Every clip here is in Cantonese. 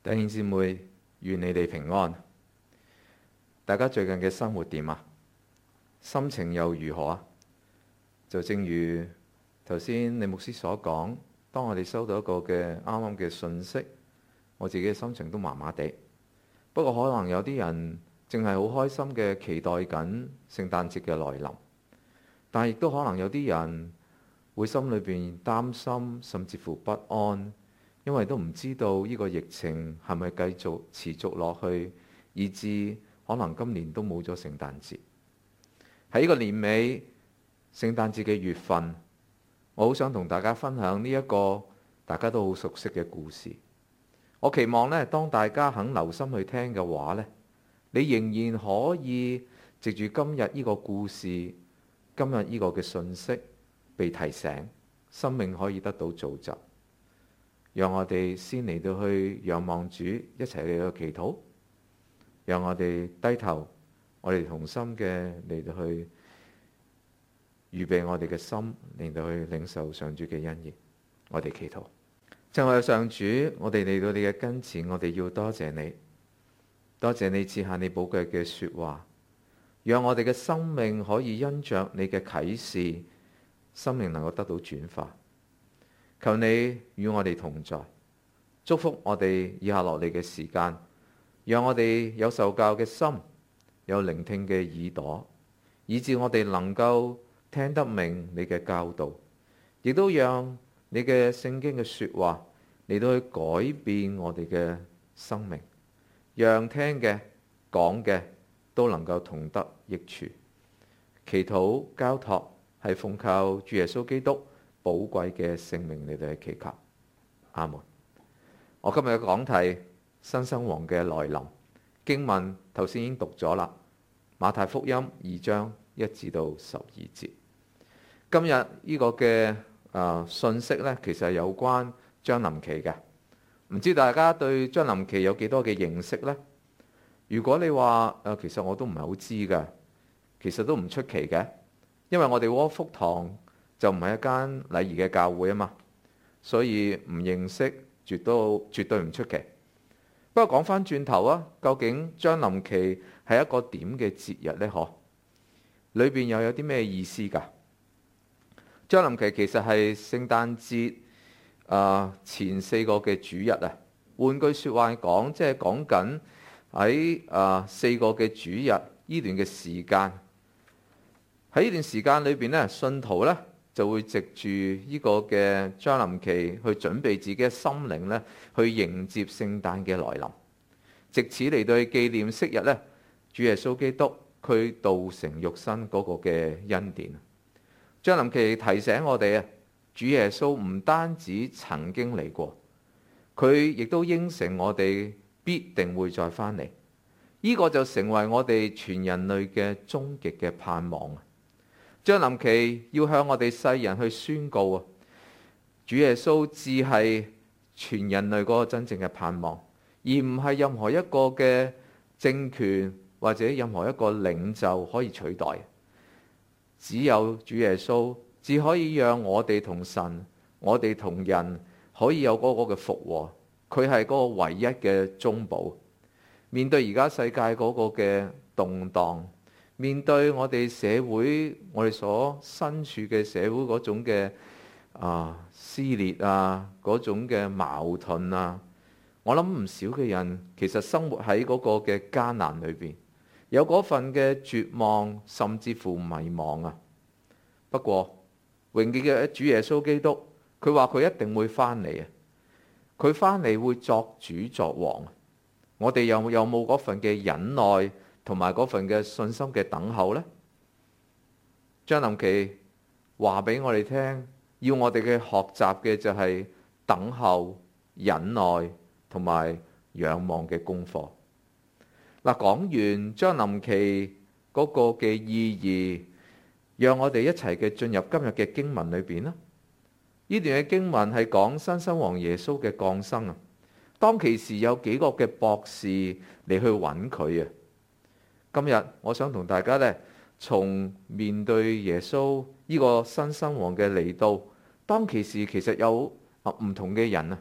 弟兄姊妹，願你哋平安。大家最近嘅生活點啊？心情又如何啊？就正如頭先李牧師所講，當我哋收到一個嘅啱啱嘅信息，我自己嘅心情都麻麻地。不過可能有啲人淨係好開心嘅期待緊聖誕節嘅來臨，但係亦都可能有啲人會心裏邊擔心，甚至乎不安。因為都唔知道呢個疫情係咪繼續持續落去，以致可能今年都冇咗聖誕節。喺呢個年尾聖誕節嘅月份，我好想同大家分享呢一個大家都好熟悉嘅故事。我期望呢，當大家肯留心去聽嘅話呢，你仍然可以藉住今日呢個故事，今日呢個嘅信息被提醒，生命可以得到造就。讓我哋先嚟到去仰望主，一齊嚟到祈禱。讓我哋低頭，我哋同心嘅嚟到去預備我哋嘅心，嚟到去領受上主嘅恩言。我哋祈禱。親愛嘅上主，我哋嚟到你嘅跟前，我哋要多謝你，多謝你賜下你寶貴嘅說話，讓我哋嘅生命可以因着你嘅啟示，生命能夠得到轉化。求你與我哋同在，祝福我哋以下落嚟嘅時間，讓我哋有受教嘅心，有聆聽嘅耳朵，以致我哋能夠聽得明你嘅教導，亦都讓你嘅聖經嘅說話嚟到去改變我哋嘅生命，讓聽嘅講嘅都能夠同得益處。祈禱交託係奉靠主耶穌基督寶貴嘅聖名嚟到去祈求，阿門。我今日嘅講題新生王嘅來臨，經文頭先已經讀咗啦，馬太福音2章1至到12節。今日呢個嘅信息呢，其實係有關將臨期嘅。唔知大家對將臨期有幾多嘅認識呢？如果你話其實我都唔係好知㗎，其實都唔出奇嘅，因為我哋窩福堂就唔係一間禮儀嘅教會啊嘛，所以唔認識絕對唔出奇。不過講返轉頭啊，究竟將臨期係一個點嘅節日呢？裏邊又有啲咩意思㗎？將臨期其實係聖誕節前4個嘅主日啊。換句説話講，即係講緊喺4個嘅主日呢段嘅時間。喺呢段時間裏邊呢，信徒呢就會藉住呢個嘅將臨期去準備自己嘅心靈呢，去迎接聖誕嘅來臨，藉此嚟到去紀念昔日呢，主耶穌基督佢道成肉身嗰個嘅恩典。將臨期提醒我哋啊，主耶穌唔單止曾經嚟過，佢亦都應承我哋必定會再返嚟。呢個就成為我哋全人類嘅終極嘅盼望。將臨期要向我哋世人去宣告啊，主耶穌只係全人類嗰個真正嘅盼望，而唔係任何一個嘅政權或者任何一個領袖可以取代。只有主耶穌只可以讓我哋同神、我哋同人可以有嗰個嘅復和。佢係嗰個唯一嘅中保。面對而家世界嗰個嘅動盪，面對我哋社會，我哋所身處嘅社會嗰種嘅撕裂啊，嗰種嘅矛盾啊，我諗唔少嘅人其實生活喺嗰個嘅艱難裏邊，有嗰份嘅絕望，甚至乎迷茫啊。不過榮耀嘅主耶穌基督，佢話佢一定會翻嚟啊！佢翻嚟會作主作王。我哋有冇嗰份嘅忍耐同埋嗰份嘅信心嘅等候呢？將臨期話俾我哋聽，要我哋嘅學習嘅就係等候、忍耐同埋仰望嘅功課。嗱，講完將臨期嗰個嘅意義，讓我哋一齊嘅進入今日嘅經文裏邊啦。呢段嘅經文係講新生王耶穌嘅降生啊。當其時有幾個嘅博士嚟去揾佢啊。今日我想同大家呢，從面對耶穌呢個新生王嘅嚟到，當其時其實有唔同嘅人啊，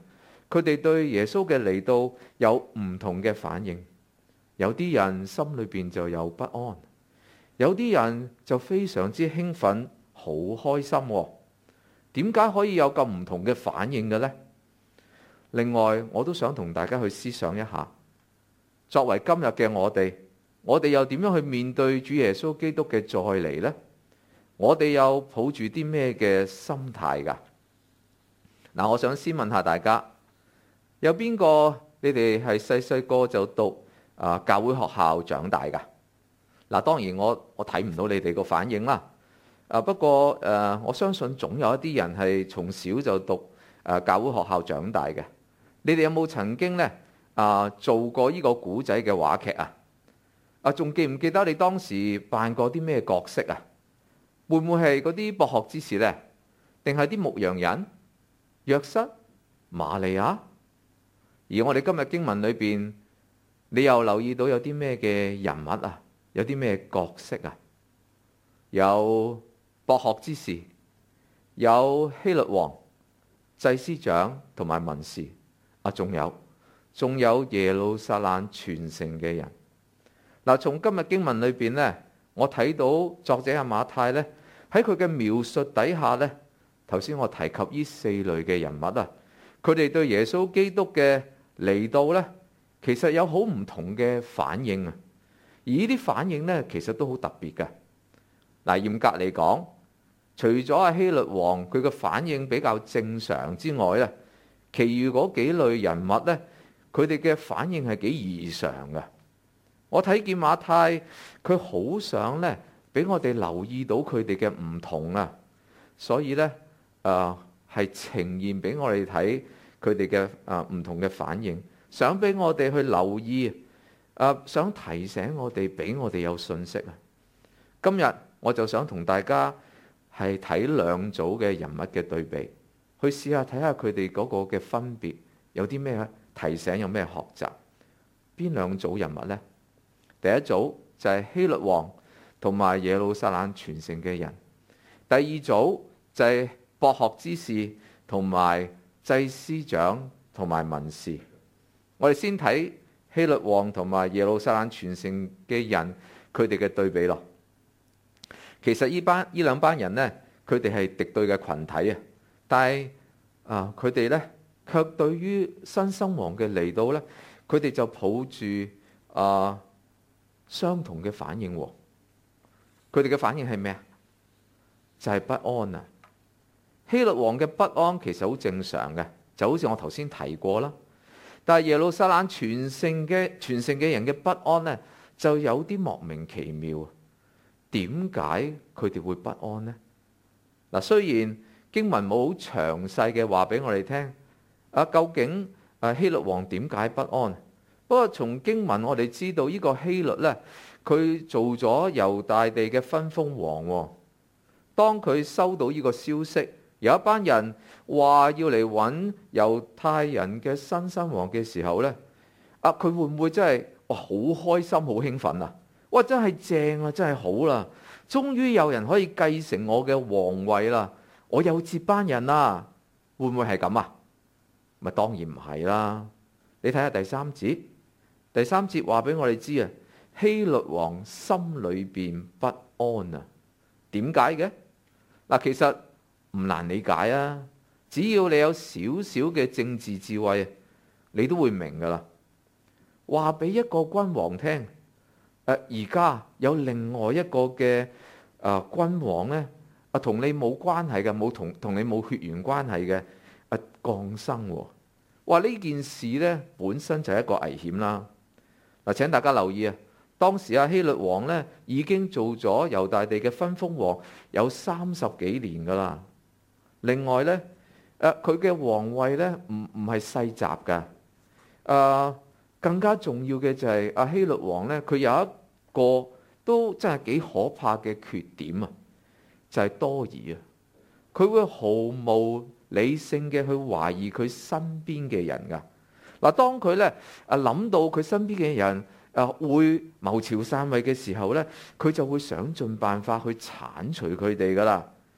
佢哋對耶穌嘅嚟到有唔同嘅反應。有啲人心裏邊就有不安，有啲人就非常之興奮，好開心喎。點解可以有咁唔同嘅反應嘅呢？另外，我都想同大家去思想一下，作為今日嘅我哋又點樣去面對主耶穌基督嘅再嚟呢？我哋又抱住啲咩嘅心態㗎？嗱，我想先問下大家，有邊個你哋係細細個就讀教會學校長大㗎？嗱，當然我睇唔到你哋個反應啦。不過我相信總有一啲人係從小就讀教會學校長大嘅。你哋有冇曾經呢做過呢個古仔嘅話劇啊？仲記唔記得你當時扮過啲咩角色啊？會唔會係嗰啲博學之士呢？定係啲牧羊人、約瑟、瑪利亞？而我哋今日經文裏邊，你又留意到有啲咩嘅人物啊？有啲咩角色啊？有博學之士，有希律王、祭司長同埋文士。仲有耶路撒冷全城嘅人。嗱，從今日經文裏邊呢，我睇到作者阿馬太呢，喺佢嘅描述底下呢，頭先我提及呢四類嘅人物啊，佢哋對耶穌基督嘅嚟到呢，其實有好唔同嘅反應啊。而呢啲反應呢，其實都好特別嘅。嗱，嚴格嚟講，除咗阿希律王佢嘅反應比較正常之外呢，其餘嗰幾類人物呢，佢哋嘅反應係幾異常嘅。我睇見馬太，佢好想呢俾我哋留意到佢哋嘅唔同啊，所以呢係呈現俾我哋睇佢哋嘅唔同嘅反應，想俾我哋去留意，想提醒我哋，俾我哋有信息啊。今日我就想同大家係睇兩組嘅人物嘅對比。去試下睇下佢哋嗰個嘅分別有啲咩提醒，有咩學習？邊兩組人物呢？第一組就係希律王同埋耶路撒冷全城嘅人。第二組就係博學之士同埋祭司長同埋文士。我哋先睇希律王同埋耶路撒冷全城嘅人，佢哋嘅對比咯。其實呢兩班人呢，佢哋係敵對嘅群體啊。但係佢哋呢，卻對於新生王嘅嚟到呢，佢哋就抱住相同嘅反應。佢哋嘅反應係咩啊？就係不安啊！希律王嘅不安其實好正常嘅，就好似我頭先提過啦。但係耶路撒冷全城嘅人嘅不安呢，就有啲莫名其妙。點解佢哋會不安呢？嗱，雖然經文冇好詳細嘅話俾我哋聽，究竟希律王點解不安？不過從經文我哋知道呢個希律呢，佢做咗猶大地嘅分封王。當佢收到呢個消息，有一班人話要嚟揾猶太人嘅新生王嘅時候呢，佢會唔會真係好開心、好興奮啊？哇！真係正啊，真係好啦，終於有人可以繼承我嘅皇位啦！我有接班人啦，會唔會係咁啊？咪當然唔係啦。你睇下第三節話俾我哋知啊，希律王心裏邊不安啊。點解嘅？嗱，其實唔難理解啊。只要你有少少嘅政治智慧，你都會明噶啦。話俾一個君王聽，而家有另外一個嘅君王呢，同你冇關係嘅，冇同你冇血緣關係嘅降生喎。話呢件事呢，本身就係一個危險啦。嗱，請大家留意啊，當時希律王呢已經做咗猶大地嘅分封王有30幾年噶啦。另外呢，佢嘅皇位呢唔係世襲噶。更加重要嘅就係希律王呢，佢有一個都真係幾可怕嘅缺點啊，就係多疑啊。佢會毫無理性嘅去懷疑佢身邊嘅人噶。嗱，當佢呢諗到佢身邊嘅人會謀朝篡位嘅時候呢，佢就會想盡辦法去剷除佢哋噶啦。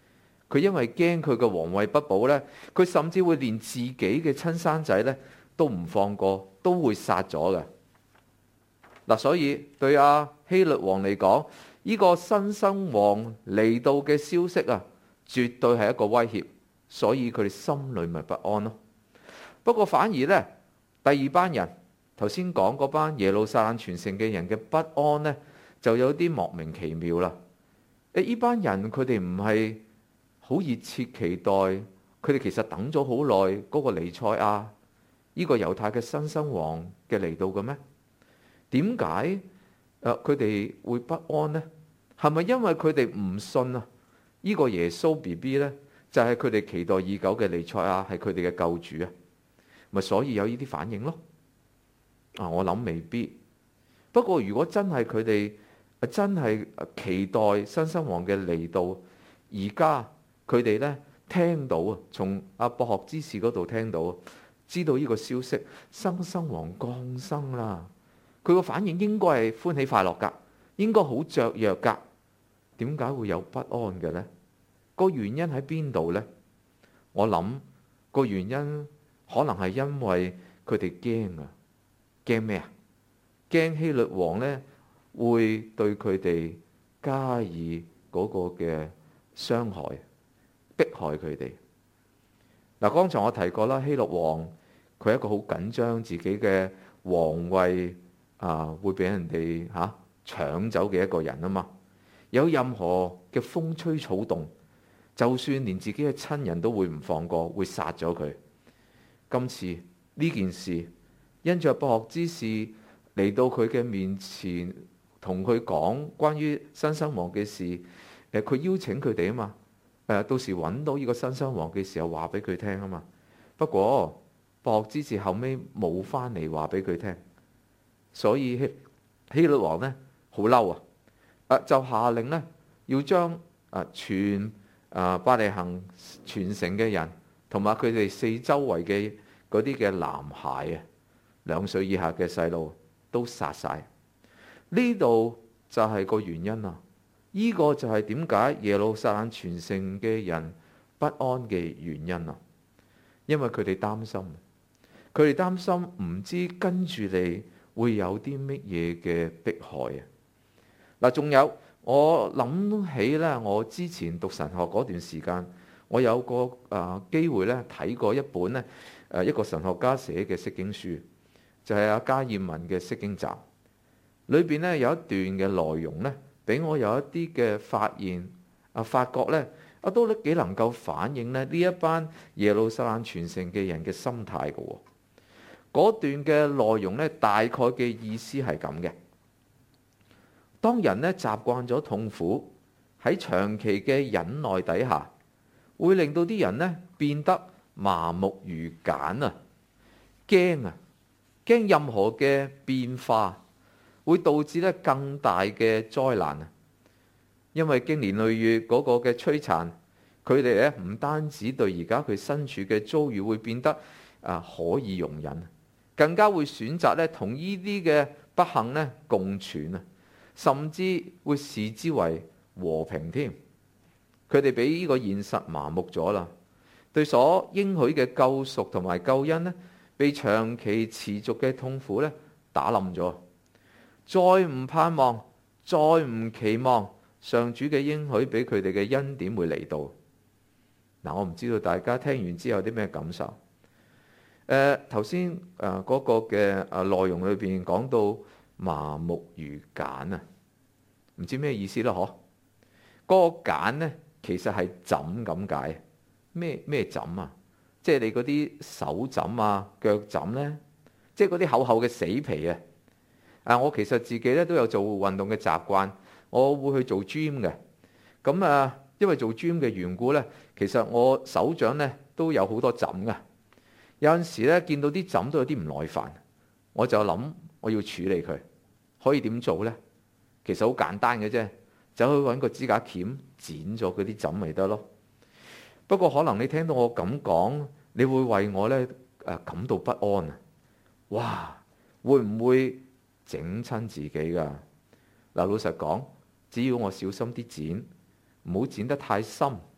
佢因為驚佢嘅皇位不保呢，佢甚至會連自己嘅親生仔呢都唔放過，都會殺咗嘅。嗱，所以對希律王嚟講，呢個新生王嚟到嘅消息啊，絕對係一個威脅，所以佢哋心裏咪不安咯。不過反而呢，第二班人頭先講嗰班耶路撒冷全城嘅人嘅不安呢，就有啲莫名其妙啦。呢班人佢哋唔係好熱切期待，佢哋其實等咗好耐嗰個彌賽亞呢個猶太嘅新生王嘅嚟到嘅咩？點解佢哋會不安呢？係咪因為佢哋唔信啊？呢個耶穌 BB 呢，就係佢哋期待已久嘅彌賽亞，係佢哋嘅救主啊？咪所以有呢啲反應咯？我諗未必。不過如果真係佢哋真係期待新生王嘅嚟到，而家佢哋呢聽到啊，從博學之士嗰度聽到，知道呢個消息，新生王降生啦，佢個反應應該係歡喜快樂噶，應該好雀躍噶。點解會有不安嘅呢？個原因喺邊度呢？我諗個原因可能係因為佢哋驚啊。驚咩啊？驚希律王呢會對佢哋加以嗰個嘅傷害，迫害佢哋。嗱，剛才我提過啦，希律王佢係一個好緊張自己嘅皇位會俾人哋搶走嘅一個人啊嘛。有任何嘅風吹草動，就算連自己嘅親人都會唔放過，會殺咗佢。今次呢件事，因着博學之士嚟到佢嘅面前，同佢講關於新生王嘅事，佢邀請佢哋啊嘛，到時揾到呢個新生王嘅時候話俾佢聽啊嘛。不過博學之士後尾冇翻嚟話俾佢聽，所以希律王呢好嬲就下令呢要將全伯利恆全城嘅人同埋佢哋四周圍嘅嗰啲嘅男孩2歲以下嘅細路都殺晒。呢度就係個原因啦。呢個就係點解耶路撒冷全城嘅人不安嘅原因啦。因為佢哋擔心，唔知跟住你會有啲乜嘢嘅迫害啊。嗱，仲有我諗起咧，我之前讀神學嗰段時間，我有個機會咧睇過一本咧一個神學家寫嘅釋經書，就係加爾文嘅釋經集。裏邊咧有一段嘅內容咧，俾我有一啲嘅發現發覺咧都幾能夠反映咧呢一班耶路撒冷全城嘅人嘅心態嘅。嗰段嘅內容咧，大概嘅意思係咁嘅。當人咧習慣咗痛苦，喺長期嘅忍耐底下，會令到啲人咧變得麻木如繭啊！驚任何嘅變化會導致咧更大嘅災難啊！因為經年累月嗰個嘅摧殘，佢哋咧唔單止對而家佢身處嘅遭遇會變得可以容忍，更加會選擇咧同呢啲嘅不幸咧共存啊！甚至會視之為和平添。佢哋俾呢個現實麻木咗啦，對所應許嘅救贖同埋救恩呢，被長期持續嘅痛苦呢打冧咗，再唔盼望，再唔期望上主嘅應許俾佢哋嘅恩典會嚟到。嗱，我唔知道大家聽完之後有啲咩感受？頭先嗰個嘅內容裏邊講到麻木如繭啊，唔知咩意思啦？嗬，嗰個繭呢，其實係枕咁解。咩枕啊？即係你嗰啲手枕啊、腳枕呢，即係嗰啲厚厚嘅死皮啊！我其實自己咧都有做運動嘅習慣，我會去做 gym 嘅。咁因為做 gym 嘅緣故呢，其實我手掌呢都有好多枕噶。有陣時咧見到啲枕都有啲唔耐煩，我就諗我要處理佢。可以點做呢？其實好簡單嘅啫，走去揾個指甲鉗剪咗嗰啲枕咪得咯。不過可能你聽到我咁講，你會為我呢感到不安啊！哇，會唔會整親自己㗎？嗱，老實講，只要我小心啲剪，唔好剪得太深，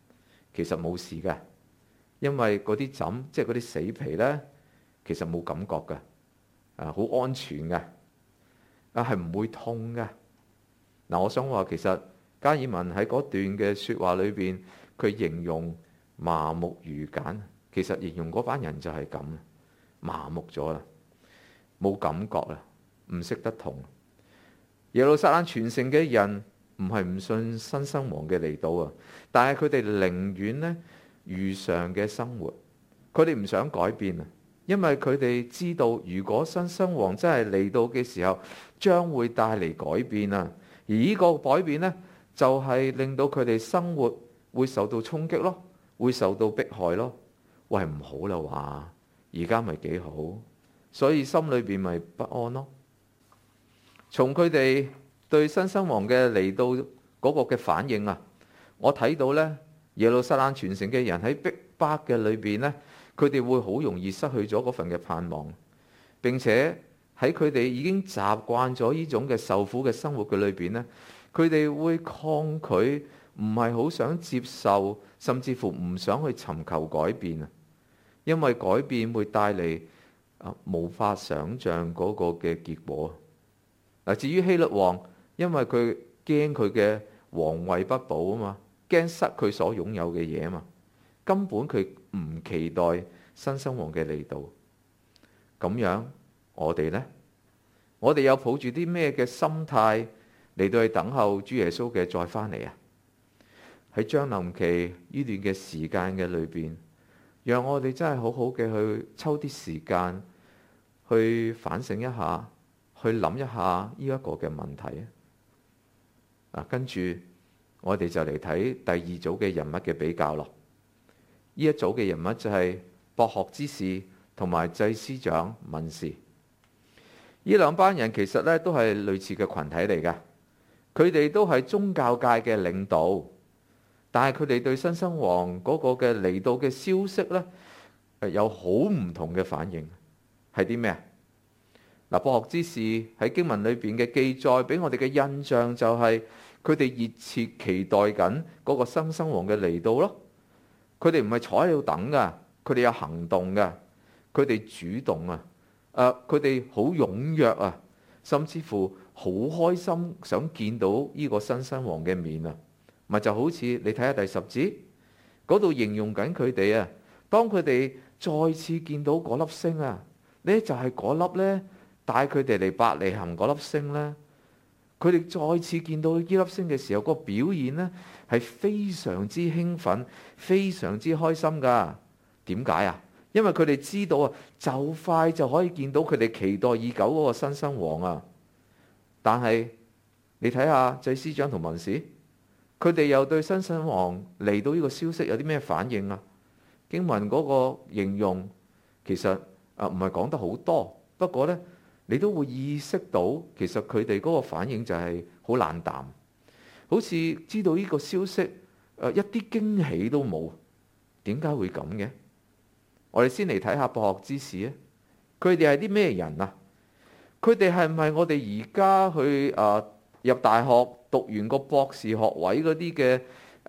其實冇事嘅，因為嗰啲枕即係嗰啲死皮呢，其實冇感覺嘅，好安全嘅，係唔會痛嘅。嗱，我想話其實加爾文喺嗰段嘅説話裏邊，佢形容麻木如繭，其實形容嗰班人就係咁，麻木咗啦，冇感覺啦，唔識得痛。耶路撒冷全城嘅人唔係唔信新生王嘅嚟到啊，但係佢哋寧願呢如常嘅生活，佢哋唔想改變啊，因為佢哋知道如果新生王真係嚟到嘅時候，將會帶嚟改變啊。而呢個改變呢，就係令到佢哋生活會受到衝擊咯，會受到迫害咯。喂，唔好啦話，而家咪幾好，所以心裏邊咪不安咯。從佢哋對新生王嘅嚟到嗰個嘅反應啊，我睇到呢，耶路撒冷全城嘅人喺逼迫嘅裏邊呢，佢哋會好容易失去咗嗰份嘅盼望，並且喺佢哋已經習慣咗呢種嘅受苦嘅生活嘅裏邊呢，佢哋會抗拒，唔係好想接受，甚至乎唔想去尋求改變啊，因為改變會帶嚟無法想像嗰個嘅結果。嗱，至於希律王，因為佢驚佢嘅皇位不保啊嘛，驚失佢所擁有嘅嘢啊嘛，根本佢唔期待新生王嘅嚟到。咁樣我哋呢？我哋有抱住啲咩嘅心態嚟到去等候主耶穌嘅再返嚟啊？喺將臨期呢段嘅時間嘅裏邊，讓我哋真係好好嘅去抽啲時間去反省一下，去諗一下呢一個嘅問題啊！跟住我哋就嚟睇第二組嘅人物嘅比較咯。呢一組嘅人物就係博學之士同埋祭司長文士。呢兩班人其實咧都係類似嘅群體嚟噶，佢哋都係宗教界嘅領導，但係佢哋對新生王嗰個嘅嚟到嘅消息咧，有好唔同嘅反應。係啲咩啊？嗱，博學之士喺經文裏邊嘅記載，俾我哋嘅印象就係佢哋熱切期待緊嗰個新生王嘅嚟到咯。佢哋唔係坐喺度等噶，佢哋有行動噶，佢哋主動啊，佢哋好踴躍啊，甚至乎好開心想見到呢個新生王嘅面啊。咪就好似你睇下第10節嗰度形容緊佢哋啊，當佢哋再次見到嗰粒星啊，呢就係嗰粒呢。帶佢哋嚟伯利恆嗰粒星呢，佢哋再次見到呢粒星嘅時候，個表現呢係非常之興奮，非常之開心噶。點解啊？因為佢哋知道啊，就快就可以見到佢哋期待已久嗰個新生王啊。但係你睇下祭司長同文士，佢哋又對新生王嚟到呢個消息有啲咩反應啊？經文嗰個形容其實唔係講得好多，不過呢，你都會意識到，其實佢哋嗰個反應就係好冷淡，好似知道呢個消息，一啲驚喜都冇。點解會咁嘅？我哋先嚟睇下博學之士啊！佢哋係啲咩人啊？佢哋係唔係我哋而家去入大學讀完個博士學位嗰啲嘅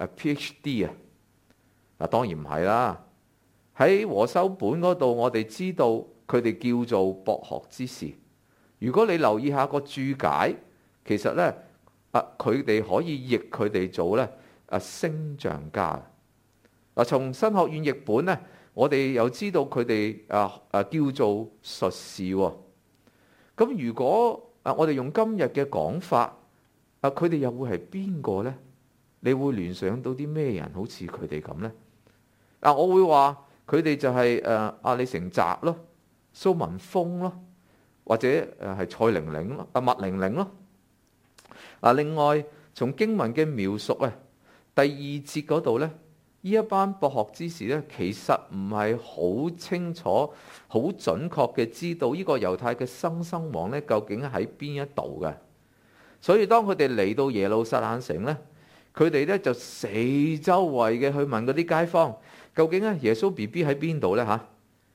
PhD 啊？嗱，當然唔係啦。喺和修本嗰度，我哋知道佢哋叫做博學之士。如果你留意下個注解，其實呢，佢哋可以譯佢哋做呢星象家。嗱，從新學院譯本呢，我哋又知道佢哋叫做術士喎。咁如果我哋用今日嘅講法，佢哋又會係邊個呢？你會聯想到啲咩人好似佢哋咁呢？我會話佢哋就係阿李成澤咯，蘇文峰咯。或者係蔡玲玲咯，麥玲玲咯。另外從經文嘅描述第2節嗰度呢，呢一班博學之士呢，其實唔係好清楚、好準確嘅知道呢個猶太嘅新生王呢究竟喺邊一度嘅。所以當佢哋嚟到耶路撒冷城呢，佢哋呢就四周圍嘅去問嗰啲街坊，究竟耶穌 BB 喺邊度呢？嚇？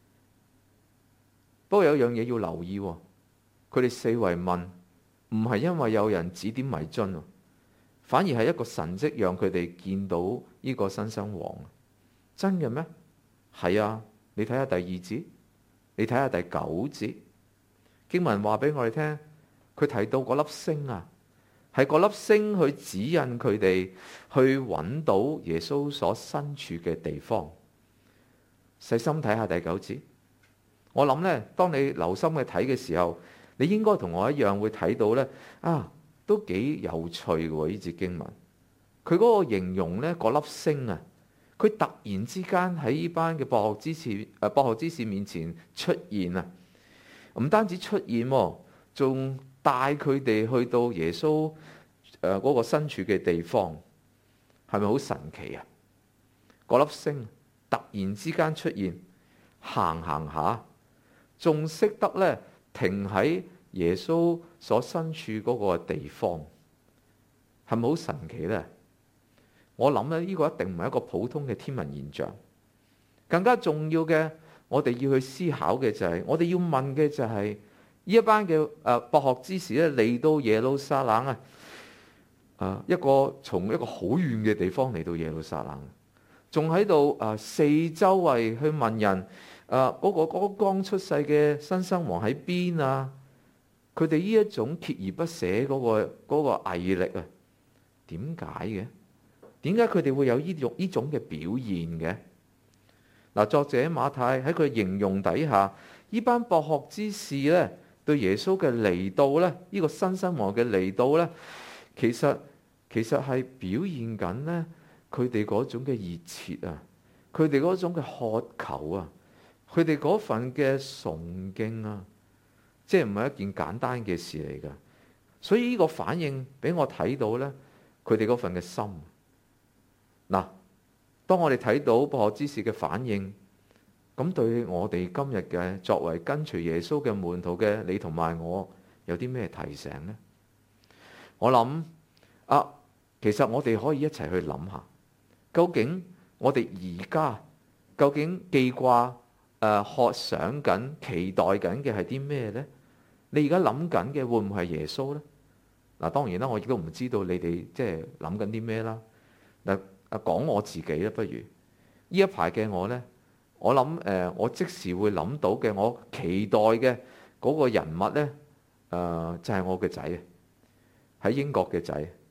不過有樣嘢要留意，佢哋四圍問，唔係因為有人指點迷津，反而係一個神蹟讓佢哋見到呢個新生王。 真嘅咩？係啊，你睇下第2節，你睇下第9節，經文話俾我哋聽，佢提到嗰粒星啊，係嗰粒星去指引佢哋去揾到耶穌所身處嘅地方。細心睇下第9節，我諗呢，當你留心去睇嘅時候，你應該同我一樣會睇到呢，都幾有趣嘅喎呢節經文。佢嗰個形容呢，嗰粒星啊，佢突然之間喺呢班嘅博學之士面前出現啊！唔單止出現，仲帶佢哋去到耶穌嗰個身處嘅地方，係咪好神奇啊？嗰粒星突然之間出現，行下，仲識得咧停喺耶穌所身處嗰個地方，係咪好神奇呢？我諗咧，呢個一定唔係一個普通嘅天文現象。更加重要嘅，我哋要去思考嘅就係，我哋要問嘅就係，呢一班嘅博學之士咧嚟到耶路撒冷啊，從一個好遠嘅地方嚟到耶路撒冷，仲喺度四周圍去問人嗰個剛出世嘅新生王喺邊啊？佢哋呢一種鍥而不捨嗰個毅力啊，點解嘅？點解佢哋會有呢種嘅表現嘅？嗱，作者馬太喺佢形容底下，呢班博學之士咧，對耶穌嘅嚟到咧，呢個新生王嘅嚟到咧，其實係表現緊咧佢哋嗰種嘅熱切啊，佢哋嗰種嘅渴求啊，佢哋嗰份嘅崇敬啊，即係唔係一件簡單嘅事嚟噶。所以呢個反應俾我睇到咧，佢哋嗰份嘅心。嗱，當我哋睇到博學之士嘅反應，咁對我哋今日嘅作為跟隨耶穌嘅門徒嘅你同埋我，有啲咩提醒呢？我諗其實我哋可以一齊去諗下，究竟我哋而家究竟記掛、渴想緊、期待緊嘅係啲咩呢？你而家諗緊嘅會唔會係耶穌呢？嗱，當然啦，我亦都唔知道你哋即係諗緊啲咩啦。嗱，講我自己啦，不如呢一排嘅我呢，我諗我即時會諗到嘅，我期待嘅嗰個人物呢，就係我嘅仔，喺英國嘅仔。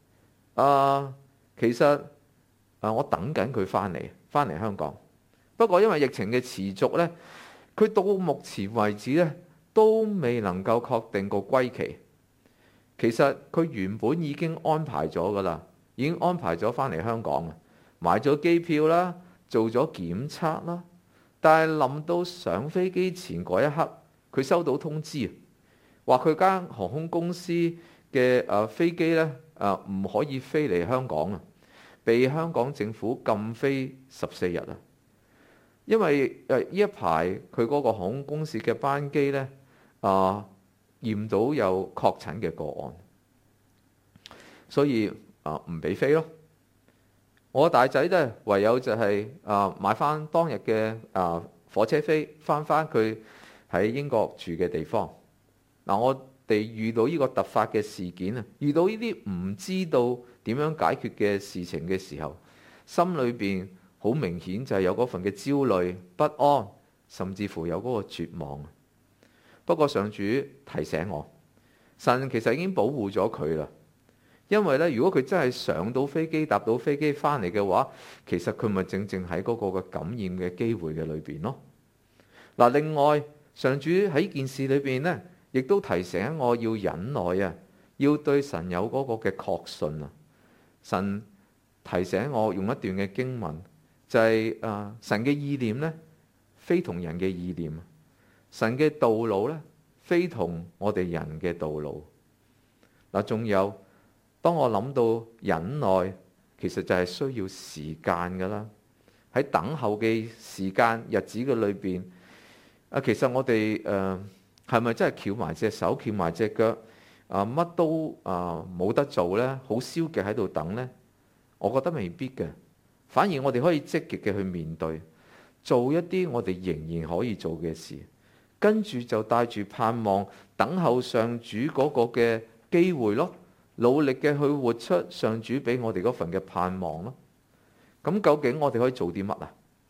其實我等緊佢翻嚟香港。不過因為疫情嘅持續呢，佢到目前為止呢，都未能夠確定個歸期。其實佢原本已經安排咗噶啦，已經安排咗翻嚟香港，買咗機票啦，做咗檢測啦。但係臨到上飛機前嗰一刻，佢收到通知，話佢間航空公司嘅飛機呢，唔可以飛嚟香港啊，被香港政府禁飛14日啊。因為呢一排佢嗰個航空公司嘅班機呢，驗到有確診嘅個案，所以唔俾飛咯。我大仔呢，唯有就係買翻當日嘅火車飛，翻佢喺英國住嘅地方。我哋遇到呢個突發嘅事件啊，遇到呢啲唔知道點樣解決嘅事情嘅時候，心裏邊好明顯就係有嗰份嘅焦慮、不安，甚至乎有嗰個絕望。不過上主提醒我，神其實已經保護咗佢啦。因為咧，如果佢真係上到飛機、搭到飛機翻嚟嘅話，其實佢咪正喺嗰個嘅感染嘅機會嘅裏邊咯。嗱，另外上主喺呢件事裏邊呢，亦都提醒我要忍耐啊，要對神有嗰個嘅確信啊。神提醒我用一段嘅經文，就係神嘅意念呢，非同人嘅意念；神嘅道路呢，非同我哋人嘅道路。嗱，仲有。當我諗到忍耐，其實就係需要時間噶啦。喺等候嘅時間日子嘅裏邊，其實我哋係咪真係翹埋隻手、翹埋隻腳，乜都冇得做呢？好消極喺度等呢？我覺得未必嘅。反而我哋可以積極嘅去面對，做一啲我哋仍然可以做嘅事，跟住就帶住盼望，等候上主嗰個嘅機會咯。努力嘅去活出上主俾我哋嗰份嘅盼望咯。咁究竟我哋可以做啲乜啊？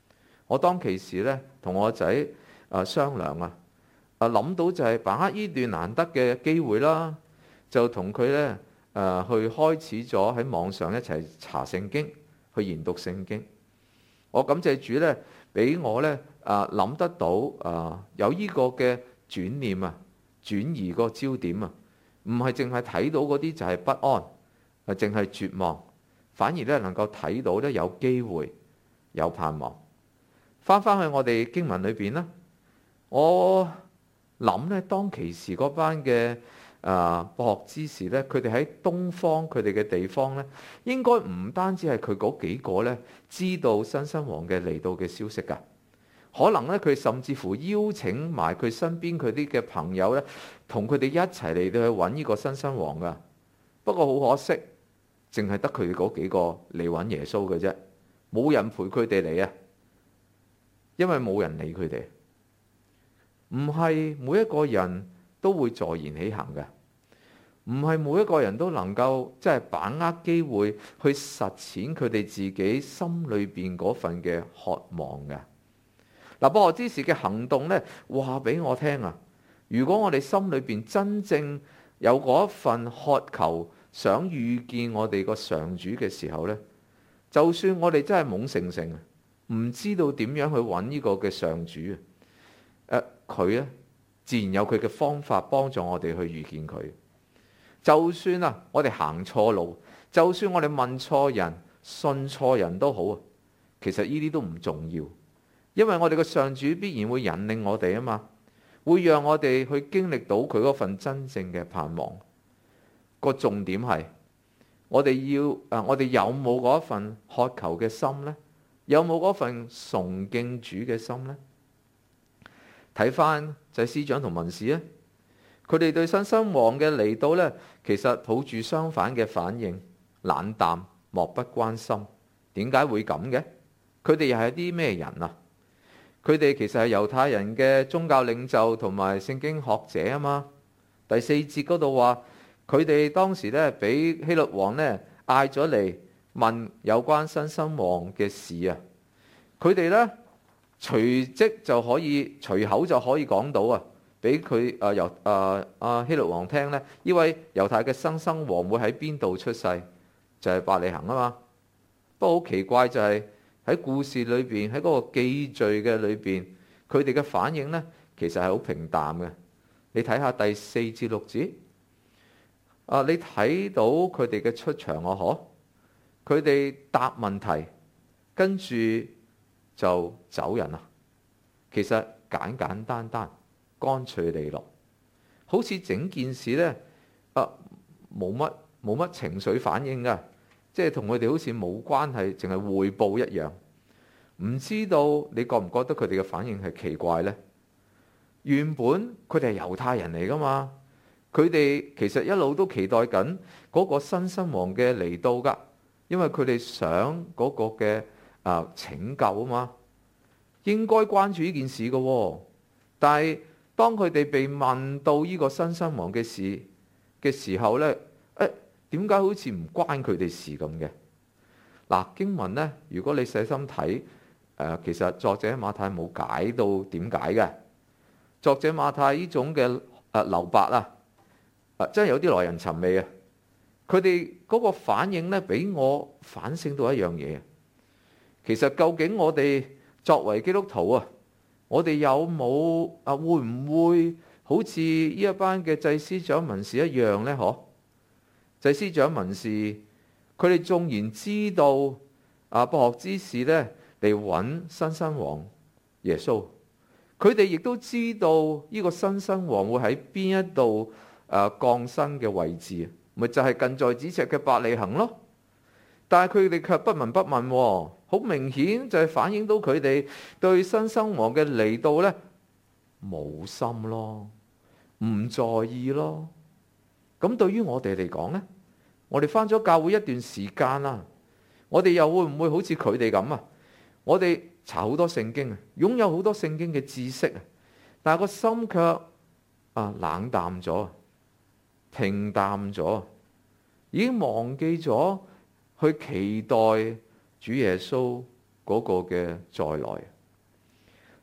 我當其時呢，同我仔商量諗到就係把握呢段難得嘅機會啦，就同佢呢去開始咗喺網上一齊查聖經，去研讀聖經。我感謝主呢，俾我呢諗得到有呢個嘅轉念轉移個焦點唔係淨係睇到嗰啲就係不安，淨係絕望，反而呢能夠睇到呢有機會，有盼望。翻去我哋經文裏邊啦，我諗呢當其時嗰班嘅博學之士呢，佢哋喺東方佢哋嘅地方呢，應該唔單止係佢嗰幾個呢知道新生王嘅嚟到嘅消息㗎，可能呢，佢甚至乎邀請埋佢身邊佢啲嘅朋友呢，同佢哋一齊嚟到去揾呢個新生王㗎。不過好可惜，淨係得佢哋嗰幾個嚟揾耶穌嘅啫，冇人陪佢哋嚟因為冇人理佢哋。唔係每一個人都會坐言起行嘅，唔係每一個人都能夠即係把握機會去實踐佢哋自己心裏邊嗰份嘅渴望嘅。博學之士嘅行動呢，話俾我聽如果我哋心裏邊真正有嗰一份渴求，想遇見我哋個上主嘅時候呢，就算我哋真係懵成成，唔知道點樣去揾呢個嘅上主佢咧自然有佢嘅方法幫助我哋去遇見佢。就算我哋行錯路，就算我哋問錯人、信錯人都好其實呢啲都唔重要，因為我哋嘅上主必然會引領我哋嘛，會讓我哋去經歷到佢嗰份真正嘅盼望。個重點係我哋有冇嗰份渴求嘅心呢？有冇嗰份崇敬主嘅心呢？睇翻祭司長同文士佢哋對新生王嘅嚟到呢，其實抱住相反嘅反應，冷淡、漠不關心。點解會咁嘅？佢哋又係啲咩人佢哋其實係猶太人嘅宗教領袖同埋聖經學者嘛。第4節嗰度話，佢哋當時呢俾希律王呢嗌咗嚟問有關新生王嘅事佢哋呢隨口就可以講到俾佢由希律王聽呢，呢位猶太嘅新生王會喺邊度出世，就係伯利恆嘛。不過好奇怪就係喺故事裏邊，喺嗰個記敘嘅裏邊，佢哋嘅反應呢，其實係好平淡嘅。你睇下第4至6節你睇到佢哋嘅出場佢哋答問題，跟住就走人其實簡簡單單、乾脆利落，好似整件事呢冇乜情緒反應㗎，即係同佢哋好似冇關係，淨係匯報一樣。唔知道你覺唔覺得佢哋嘅反應係奇怪呢？原本佢哋係猶太人嚟㗎嘛，佢哋其實一路都期待緊嗰個新生王嘅嚟到㗎，因為佢哋想嗰個嘅拯救嘛，應該關注呢件事㗎。但係當佢哋被問到呢個新生王嘅事嘅時候呢，點解好似唔關佢哋事咁嘅？經文呢，如果你細心睇其實作者馬太冇解到點解嘅。作者馬太呢種嘅留白真係有啲耐人尋味佢哋嗰個反應呢，俾我反省到一樣嘢。其實究竟我哋作為基督徒我哋有冇會唔會好似呢一班嘅祭司長文士一樣呢？祭司長文士佢哋縱然知道博學之士呢嚟揾新生王耶穌，佢哋亦都知道呢個新生王會喺邊一度降生嘅位置，咪就係近在咫尺嘅伯利恆咯。但係佢哋卻不聞不問好明顯就係反映到佢哋對新生王嘅嚟到呢冇心咯，唔在意咯。咁對於我哋嚟講呢，我哋返咗教會一段時間啦，我哋又會唔會好似佢哋咁我哋查好多聖經擁有好多聖經嘅知識但係個心卻冷淡咗、平淡咗，已經忘記咗去期待主耶穌嗰個嘅再來。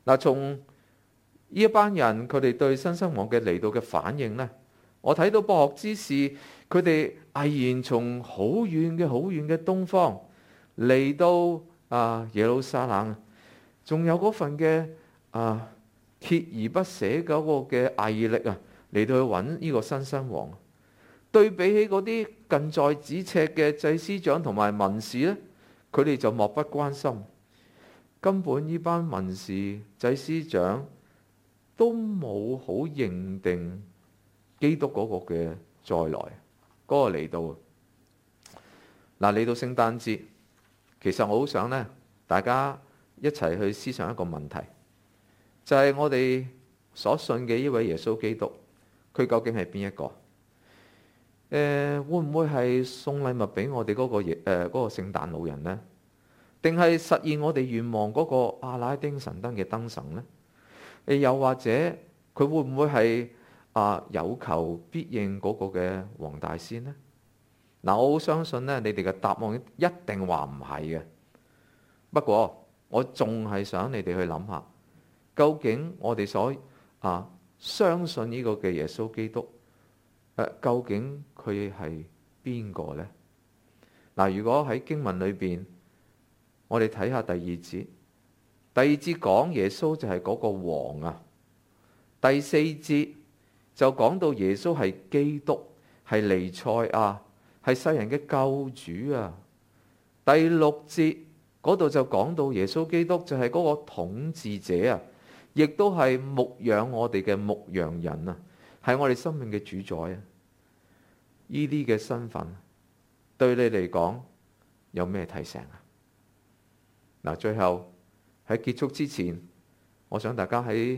嗱，從呢一班人佢哋對新生王嘅嚟到嘅反應呢，我睇到博學之士佢哋毅然從好遠嘅東方嚟到耶路撒冷，仲有嗰份嘅鍥而不捨嗰個嘅毅力啊，嚟到去揾呢個新生王。對比起嗰啲近在咫尺嘅祭司長同埋文士呢，佢哋就漠不關心。根本呢班文士祭司長都冇好認定基督嗰個嘅再來，嗰個嚟到。嗱，嚟到聖誕節，其實我好想呢，大家一齊去思想一個問題，就係我哋所信嘅呢位耶穌基督，佢究竟係邊一個？會唔會係送禮物俾我哋嗰個聖誕老人呢？定係實現我哋願望嗰個阿拉丁神燈嘅燈神呢？又或者佢會唔會係有求必應嗰個嘅黃大仙呢？嗱，我好相信呢，你哋嘅答案一定話唔係嘅。不過我仲係想你哋去諗下，究竟我哋所相信呢個嘅耶穌基督，究竟佢係邊個呢？嗱，如果喺經文裏邊，我哋睇下第二節，第二節講耶穌就係嗰個王啊。第四節就講到耶穌係基督，係彌賽亞，係世人嘅救主啊。第六節嗰度就講到耶穌基督就係嗰個統治者啊，亦都係牧養我哋嘅牧羊人啊，係我哋生命嘅主宰啊。呢啲嘅身份對你嚟講有咩提醒啊？嗱，最後喺結束之前，我想大家喺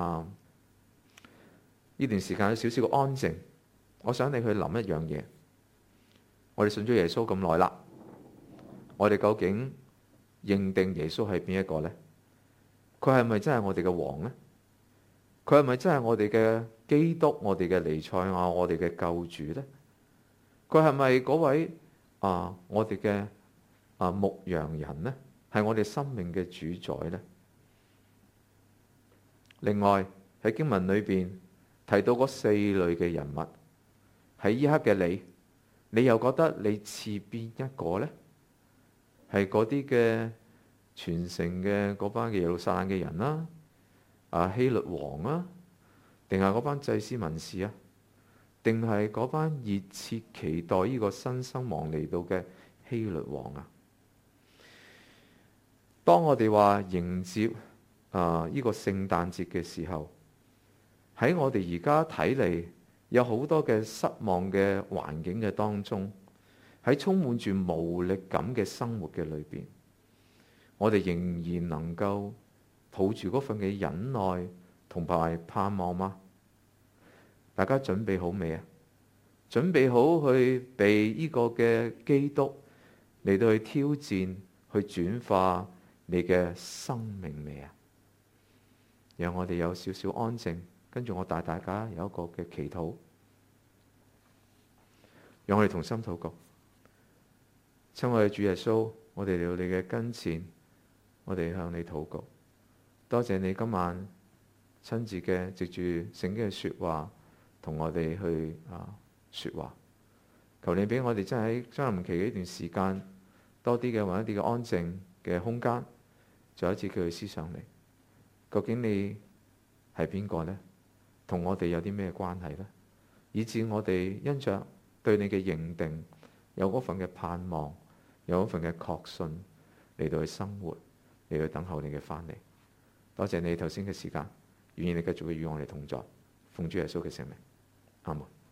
呢段時間有少少嘅安靜。我想你去諗一樣嘢。我哋信咗耶穌咁耐啦，我哋究竟認定耶穌係邊一個呢？佢係咪真係我哋嘅王呢？佢係咪真係我哋嘅基督、我哋嘅彌賽亞、我哋嘅救主呢？佢係咪嗰位我哋嘅牧羊人呢？係我哋生命嘅主宰呢？另外喺經文裏邊提到嗰四類嘅人物，喺依刻嘅你又覺得你似邊一個呢？係嗰啲嘅全城嘅嗰班嘅耶路撒冷嘅人啦，希律王啊，定係嗰班祭司文士啊，定係嗰班熱切期待呢個新生王嚟到嘅希律王啊？當我哋話迎接呢個聖誕節嘅時候，喺我哋而家睇嚟有好多嘅失望嘅環境嘅當中，喺充滿住無力感嘅生活嘅裏邊，我哋仍然能夠抱住嗰份嘅忍耐同埋盼望嗎？大家準備好未啊？準備好去被呢個嘅基督嚟到去挑戰，去轉化你嘅生命未啊？讓我哋有少少安靜，跟住我帶大家有一個嘅祈禱，讓我哋同心禱告。親愛嘅主耶穌，我哋嚟到你嘅跟前，我哋向你禱告。多謝你今晚親自嘅藉住聖經嘅說話，同我哋去說話。求你俾我哋真係喺將臨期嘅呢段時間，多啲嘅揾一啲嘅安靜嘅空間，再一次叫佢思想你。究竟你係邊個呢？同我哋有啲咩關係呢？以致我哋因着對你嘅認定，有嗰份嘅盼望，有嗰份嘅確信嚟到去生活，嚟到等候你嘅翻嚟。多謝你頭先嘅時間，願意你繼續去與我哋同在，奉主耶穌嘅聖名，阿門。